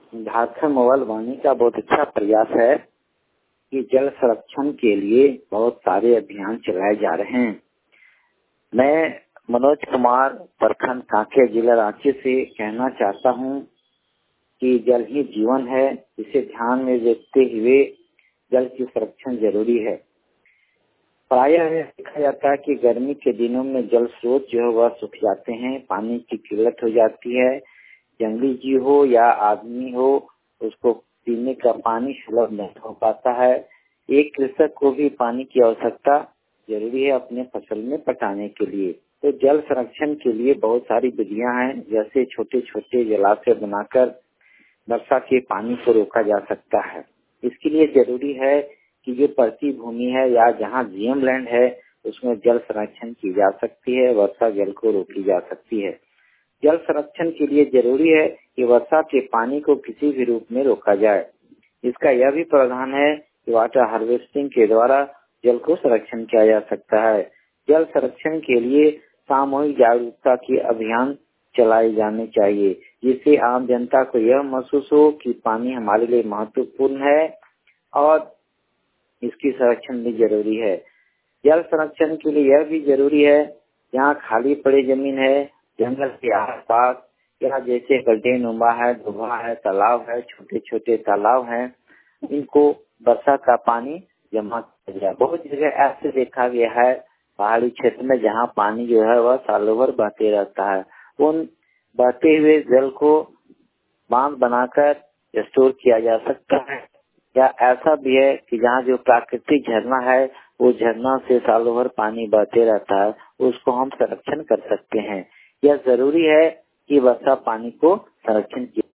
Jharkhand mobile वाणी का बहुत अच्छा प्रयास है कि जल संरक्षण के लिए बहुत सारे अभियान चलाए जा रहे हैं। मैं मनोज कुमार प्रखंड कांकेर जिला रांची से कहना चाहता हूं कि जल ही जीवन है। इसे ध्यान में रखते हुए जल की संरक्षण जरूरी है। प्रायः देखा जाता है कि गर्मी के दिनों में जल स्रोत जो है वह सूख जाते हैं, पानी की किल्लत हो जाती है। जंगली जीव हो या आदमी हो, उसको पीने का पानी सुलभ नहीं हो पाता है। एक कृषक को भी पानी की आवश्यकता जरूरी है अपने फसल में पटाने के लिए। तो जल संरक्षण के लिए बहुत सारी विधियां हैं, जैसे छोटे छोटे जलाशय बनाकर वर्षा के पानी को रोका जा सकता है। इसके लिए जरूरी है कि जो पड़ती भूमि है या जहाँ जीएम लैंड है उसमें जल संरक्षण की जा सकती है, वर्षा जल को रोकी जा सकती है। जल संरक्षण के लिए जरूरी है कि वर्षा के पानी को किसी भी रूप में रोका जाए। इसका यह भी प्रावधान है कि वाटर हार्वेस्टिंग के द्वारा जल को संरक्षण किया जा सकता है। जल संरक्षण के लिए सामूहिक जागरूकता के अभियान चलाए जाने चाहिए, जिससे आम जनता को यह महसूस हो कि पानी हमारे लिए महत्वपूर्ण है और इसकी संरक्षण भी जरूरी है। जल संरक्षण के लिए यह भी जरूरी है, जहाँ खाली पड़ी जमीन है, जंगल के आसपास या जैसे गड्ढे नुमा है, डुबा है, तालाब है, छोटे छोटे तालाब हैं, इनको वर्षा का पानी जमा किया जाए। बहुत जगह ऐसे देखा गया है पहाड़ी क्षेत्र में, जहाँ पानी जो है वह सालों भर बहते रहता है। उन बहते हुए जल को बांध बनाकर स्टोर किया जा सकता है, या ऐसा भी है कि जहाँ जो प्राकृतिक झरना है वो झरना से सालों भर पानी बहते रहता है, उसको हम संरक्षण कर सकते हैं। यह जरूरी है कि वर्षा पानी को संरक्षण किया